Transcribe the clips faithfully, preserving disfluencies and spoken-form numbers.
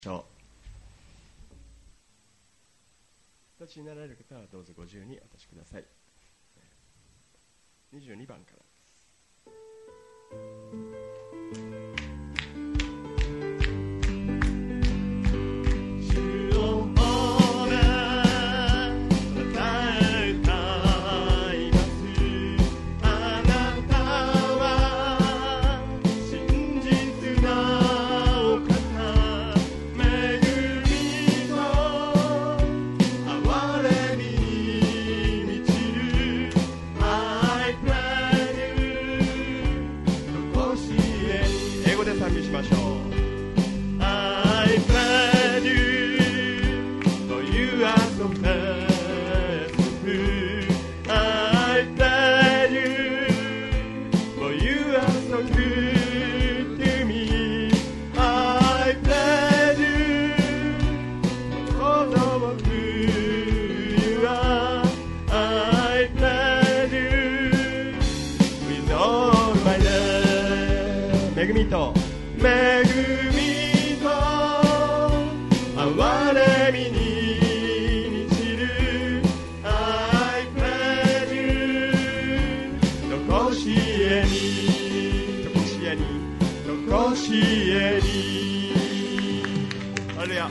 しょう。立ちになられる方はどうぞご自由にお立ちください。にじゅうにばんからです。恵みと恵みと憐れみに満ちる I pledge you とこしえにとこしえにとこしえにハレルヤ。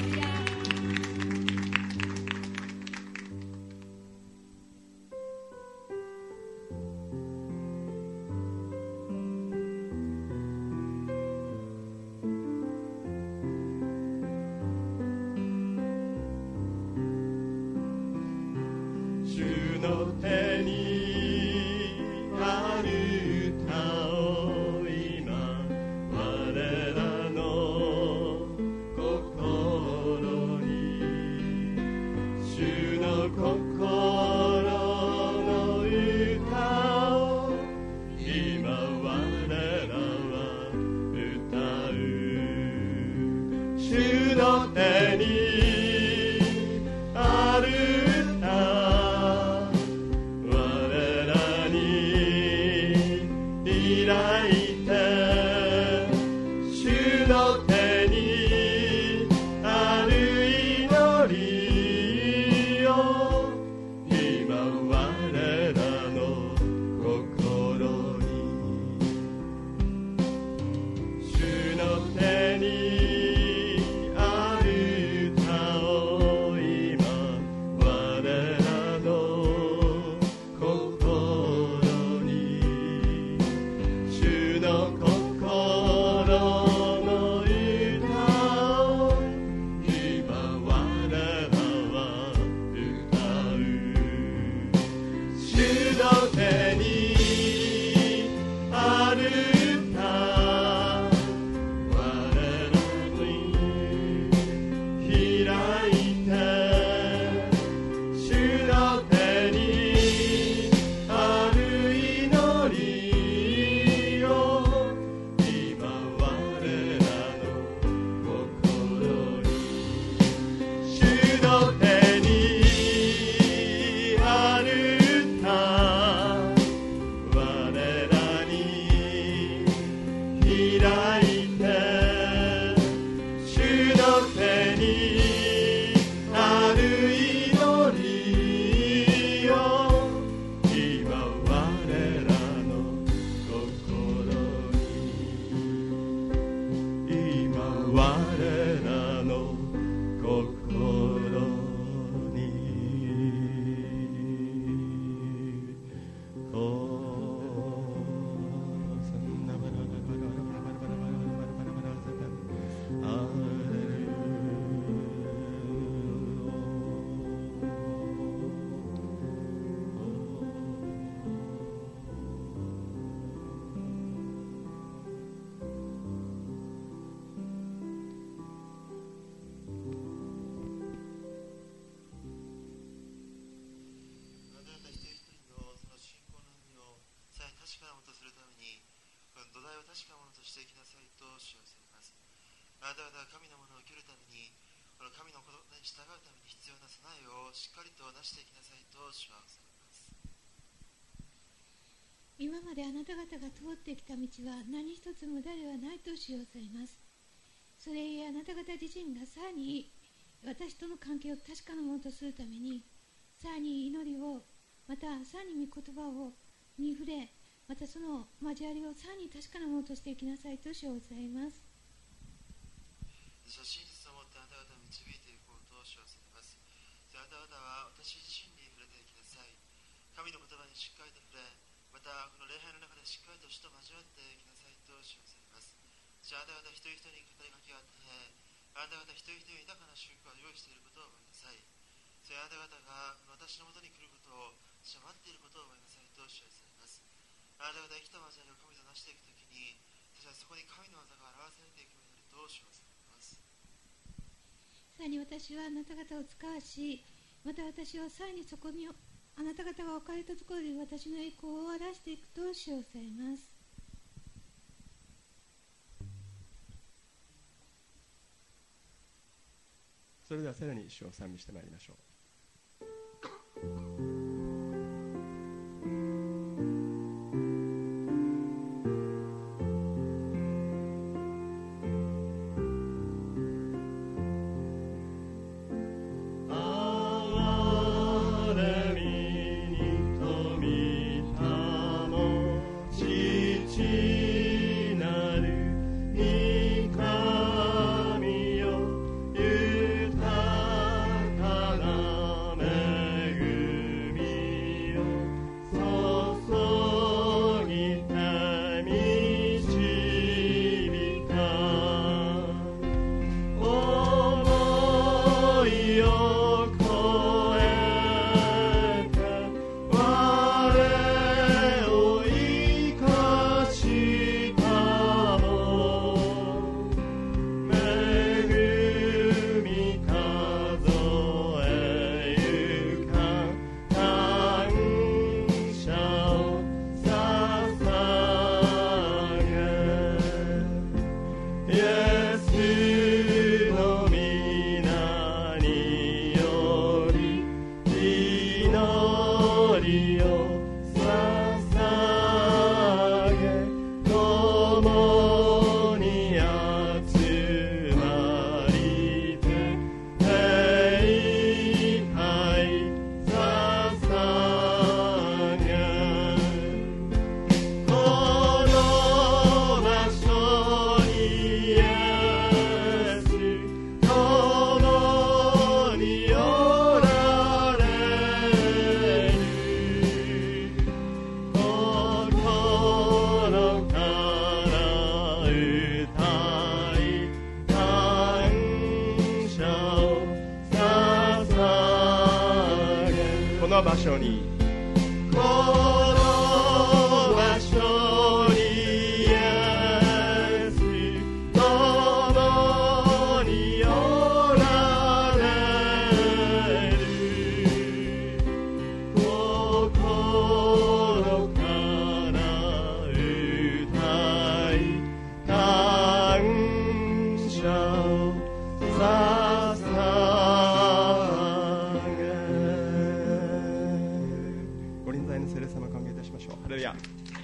あなた方は神のものを受けるために、この神の言葉に従うために必要な備えをしっかりとなしていきなさいと主はおっしゃいます。 今まであなた方が通ってきた道は何一つ無駄ではないと主はおっしゃいます。 それゆえあなた方自身がさらに私との関係を確かなものとするために、さらに祈りを、またさらに御言葉をに触れ、またその交わりをさらに確かなものとしていきなさいと主を伝えます。 真実をもってあなた方を導いていこうと主はされます。あなた方は私自身に触れていきなさい。神の言葉にしっかりと触れ、またこの礼拝の中でしっかりと主と交わっていきなさいと主はされます。あなた方一人一人に語りかけを与え、あなた方一人一人に豊かな祝福を用意していることを覚えなさい。それあなた方が私のもとに来ることを主は待っていることを覚えなさいと主はされます。あなた方生きた交わりを神となしていくときに、私はそこに神の技が表されていくようになると主はされます。 さらに私はあなた方を使わし、また私はさらにそこにあなた方が置かれたところで私の栄光を表していくと主をされます。 それではさらに主を賛美してまいりましょう。場所にこの場所にイエス共におられる心から歌い感謝を捧ハレルヤ。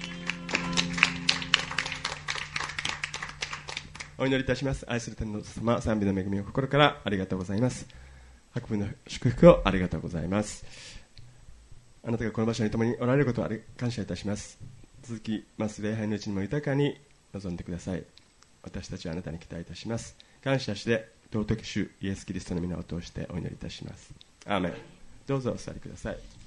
お祈りいたします。愛する天の様、賛美の恵みを心からありがとうございます。白文の祝福をありがとうございます。あなたがこの場所に共におられることを感謝いたします。続きます礼拝のうちにも豊かに臨んでください。私たちはあなたに期待いたします。感謝して尊き主イエスキリストの皆を通してお祈りいたします。アーメン。どうぞお座りください。